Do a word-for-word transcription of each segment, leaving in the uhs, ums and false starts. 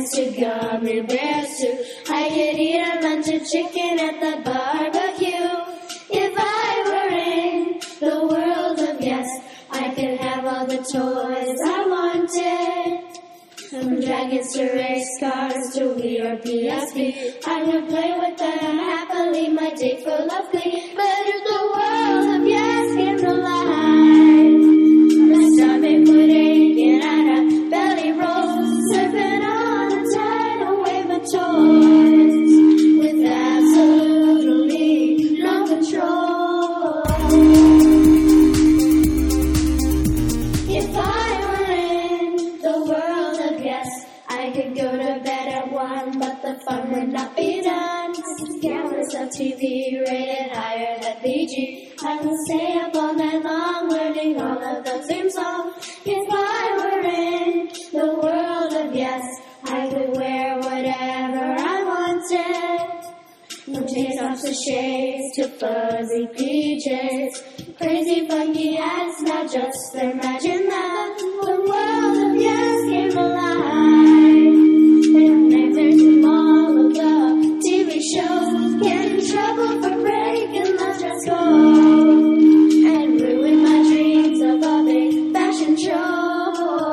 to gummy bears too. I could eat a bunch of chicken at the barbecue. If I were in the world of yes, I could have all the toys I wanted. From dragons to race cars to Wii or P S P, I would play with them happily, my day full of glee. But if the world of yes came alive, my stomach would ache and I'd have belly rolls, surfing on a tidal wave of toys, with absolutely no control. If I were in the world of yes, I could go to bed at one, but the fun would not be done. Cameras of T V rated higher than P G. I would stay up all night long learning all of the theme songs. If I were in the world of yes, I could wear whatever I wanted. From J-tops to shades to fuzzy P Js, crazy funky hats. Now just imagine that the world of yes came alive. And nightmares from all of the T V shows get in trouble for breaking the dress code and ruin my dreams of a big fashion show.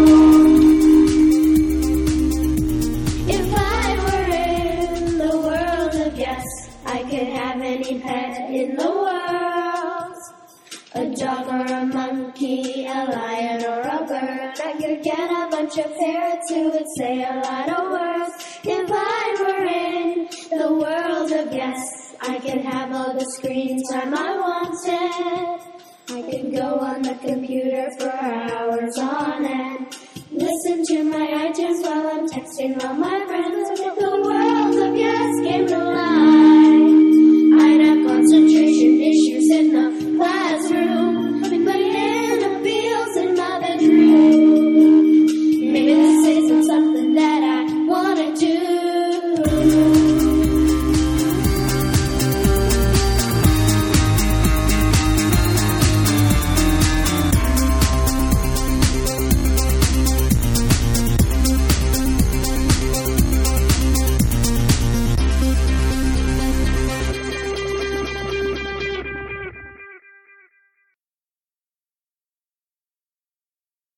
If I were in the world of yes, I could have any pet in the world. A dog or a monkey, a lion or a bird. I could get a bunch of parrots who would say a lot of words. If I were in the world of yes, I could have all the screen time I wanted. I could go on the computer for hours on end, listen to my iTunes while I'm texting all my